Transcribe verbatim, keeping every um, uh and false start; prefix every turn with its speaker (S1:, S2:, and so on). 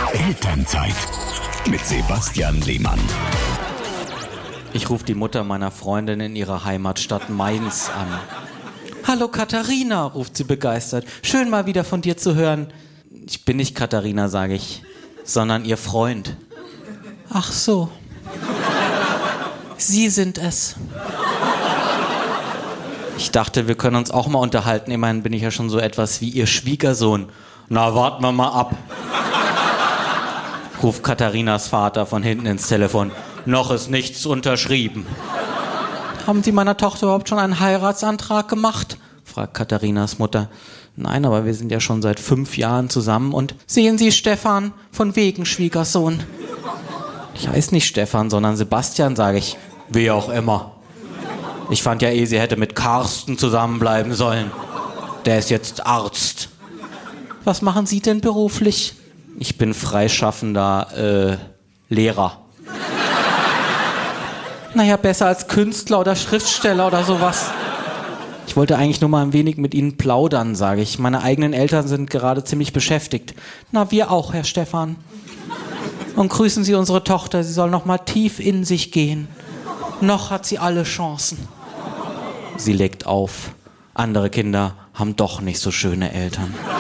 S1: Elternzeit mit Sebastian Lehmann.
S2: Ich rufe die Mutter meiner Freundin in ihrer Heimatstadt Mainz an. Hallo Katharina, ruft sie begeistert. Schön mal wieder von dir zu hören. Ich bin nicht Katharina, sage ich, sondern ihr Freund. Ach so. Sie sind es. Ich dachte, wir können uns auch mal unterhalten. Immerhin bin ich ja schon so etwas wie ihr Schwiegersohn. Na, warten wir mal ab. Ruft Katharinas Vater von hinten ins Telefon. Noch ist nichts unterschrieben. Haben Sie meiner Tochter überhaupt schon einen Heiratsantrag gemacht? Fragt Katharinas Mutter. Nein, aber wir sind ja schon seit fünf Jahren zusammen und sehen Sie, Stefan, von wegen Schwiegersohn. Ich heiße nicht Stefan, sondern Sebastian, sage ich. Wie auch immer. Ich fand ja eh, sie hätte mit Carsten zusammenbleiben sollen. Der ist jetzt Arzt. Was machen Sie denn beruflich? Ich bin freischaffender, äh, Lehrer. Naja, besser als Künstler oder Schriftsteller oder sowas. Ich wollte eigentlich nur mal ein wenig mit Ihnen plaudern, sage ich. Meine eigenen Eltern sind gerade ziemlich beschäftigt. Na, wir auch, Herr Stefan. Und grüßen Sie unsere Tochter, sie soll noch mal tief in sich gehen. Noch hat sie alle Chancen. Sie legt auf. Andere Kinder haben doch nicht so schöne Eltern.